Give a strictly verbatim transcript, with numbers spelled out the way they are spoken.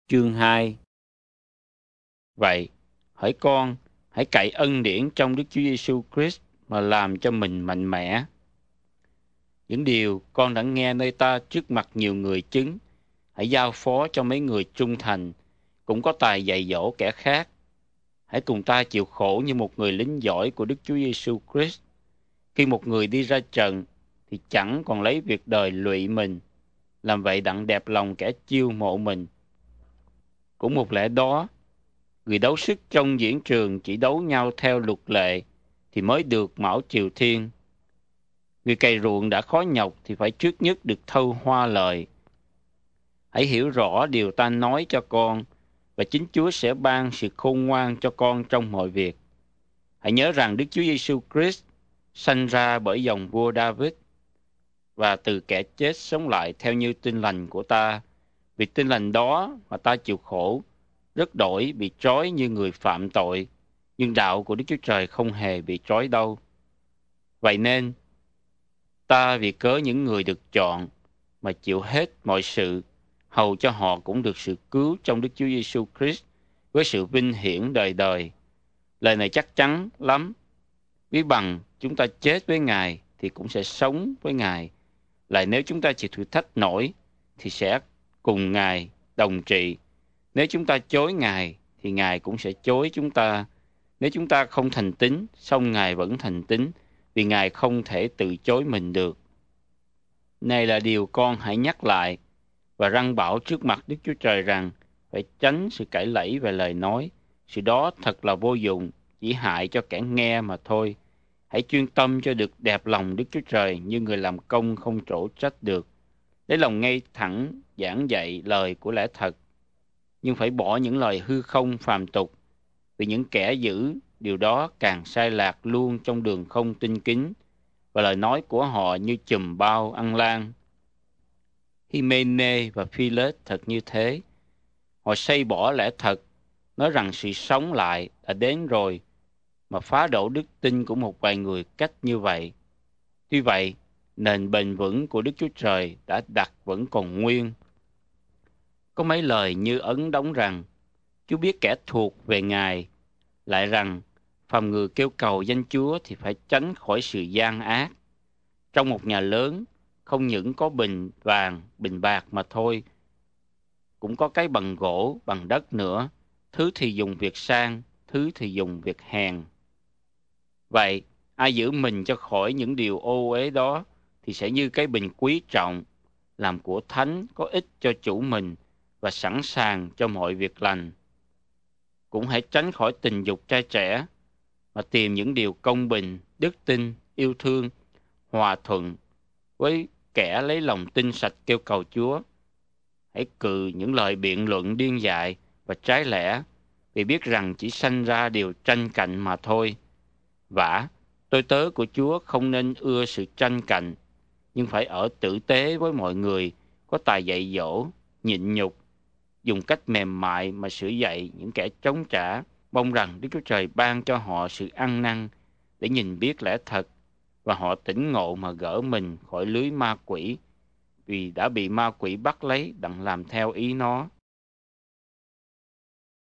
Chương hai. Vậy, hỡi con, hãy cậy ân điển trong Đức Chúa Giêsu Christ mà làm cho mình mạnh mẽ. Những điều con đã nghe nơi ta trước mặt nhiều người chứng, hãy giao phó cho mấy người trung thành, cũng có tài dạy dỗ kẻ khác. Hãy cùng ta chịu khổ như một người lính giỏi của Đức Chúa Giêsu Christ. Khi một người đi ra trận, thì chẳng còn lấy việc đời lụy mình, làm vậy đặng đẹp lòng kẻ chiêu mộ mình. Cũng một lẽ đó, người đấu sức trong diễn trường chỉ đấu nhau theo luật lệ thì mới được mão triều thiên. Người cày ruộng đã khó nhọc thì phải trước nhất được thâu hoa lợi. Hãy hiểu rõ điều ta nói cho con, và chính Chúa sẽ ban sự khôn ngoan cho con trong mọi việc. Hãy nhớ rằng Đức Chúa Giêsu Christ sanh ra bởi dòng vua David, và từ kẻ chết sống lại theo như tin lành của ta. Vì tin lành đó mà ta chịu khổ, rất đổi bị trói như người phạm tội, nhưng đạo của Đức Chúa Trời không hề bị trói đâu. Vậy nên, ta vì cớ những người được chọn mà chịu hết mọi sự, hầu cho họ cũng được sự cứu trong Đức Chúa Giêsu Christ với sự vinh hiển đời đời. Lời này chắc chắn lắm. Ví bằng chúng ta chết với Ngài thì cũng sẽ sống với Ngài. Lại nếu chúng ta chịu thử thách nổi thì sẽ cùng Ngài đồng trị. Nếu chúng ta chối Ngài thì Ngài cũng sẽ chối chúng ta. Nếu chúng ta không thành tín, song Ngài vẫn thành tín, vì Ngài không thể từ chối mình được. Này là điều con hãy nhắc lại và răn bảo trước mặt Đức Chúa Trời rằng phải tránh sự cãi lẫy về lời nói. Sự đó thật là vô dụng, chỉ hại cho kẻ nghe mà thôi. Hãy chuyên tâm cho được đẹp lòng Đức Chúa Trời như người làm công không trổ trách được. Lấy lòng ngay thẳng giảng dạy lời của lẽ thật, nhưng phải bỏ những lời hư không phàm tục, vì những kẻ giữ điều đó càng sai lạc luôn trong đường không tinh kính, và lời nói của họ như chùm bao ăn lan. Hymene và Philet thật như thế. Họ xây bỏ lẽ thật, nói rằng sự sống lại đã đến rồi, mà phá đổ đức tin của một vài người cách như vậy. Tuy vậy, nền bền vững của Đức Chúa Trời đã đặt vẫn còn nguyên. Có mấy lời như ấn đóng rằng, Chúa biết kẻ thuộc về Ngài, lại rằng, phàm người kêu cầu danh Chúa thì phải tránh khỏi sự gian ác. Trong một nhà lớn, không những có bình vàng, bình bạc mà thôi, cũng có cái bằng gỗ, bằng đất nữa, thứ thì dùng việc sang, thứ thì dùng việc hèn. Vậy, ai giữ mình cho khỏi những điều ô uế đó, thì sẽ như cái bình quý trọng, làm của thánh có ích cho chủ mình và sẵn sàng cho mọi việc lành. Cũng hãy tránh khỏi tình dục trai trẻ, mà tìm những điều công bình, đức tin, yêu thương, hòa thuận với kẻ lấy lòng tin sạch kêu cầu Chúa. Hãy cự những lời biện luận điên dại và trái lẽ, vì biết rằng chỉ sanh ra điều tranh cạnh mà thôi. Vả, tôi tớ của Chúa không nên ưa sự tranh cạnh, nhưng phải ở tử tế với mọi người, có tài dạy dỗ, nhịn nhục, dùng cách mềm mại mà sửa dạy những kẻ chống trả, mong rằng Đức Chúa Trời ban cho họ sự ăn năn để nhìn biết lẽ thật, và họ tỉnh ngộ mà gỡ mình khỏi lưới ma quỷ, vì đã bị ma quỷ bắt lấy đặng làm theo ý nó.